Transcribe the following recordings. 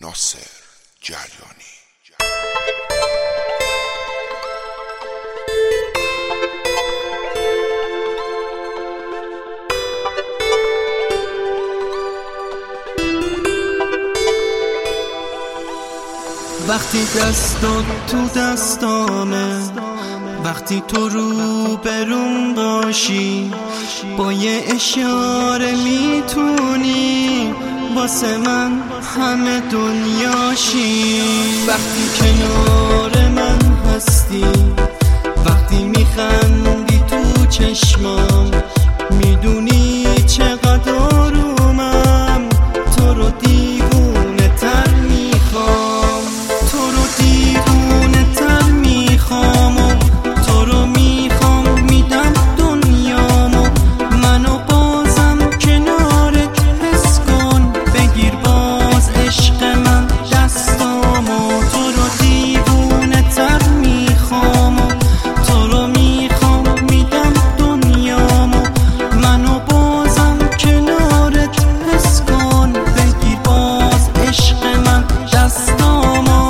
ناصر جریانی. وقتی دستات تو دستامه، وقتی تو رو بروم باشی، با یه اشاره میتونی واسه من همه دنیاشی. وقتی کنار من هستی، وقتی میخندی تو چشمام، میدونی چقدر آرومم. تو رو دیوونه تر میخوام، تو رو دیوونه تر میخوام و تو رو میخوام میدم دنیامو. منو بازم کنارت حس کن، بگیر باز عشق من دستامو. تو رو دیوونه تر میخوام و تو رو میخوام میدم دنیامو. منو بازم کنارت حس کن، بگیر باز عشق من دستامو.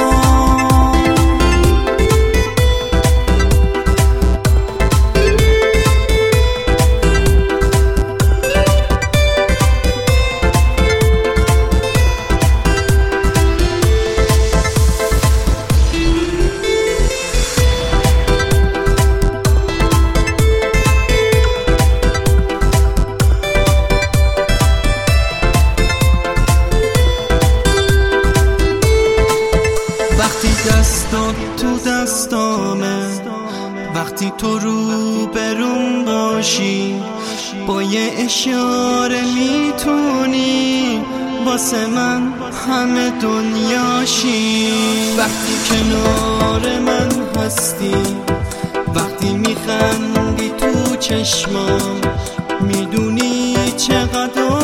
وقتی دستات تو دستامه، وقتی تو رو بروم باشی، با یه اشاره میتونی واسه من همه دنیاشی. وقتی کنار من هستی، وقتی میخندی تو چشمام، میدونی چقدر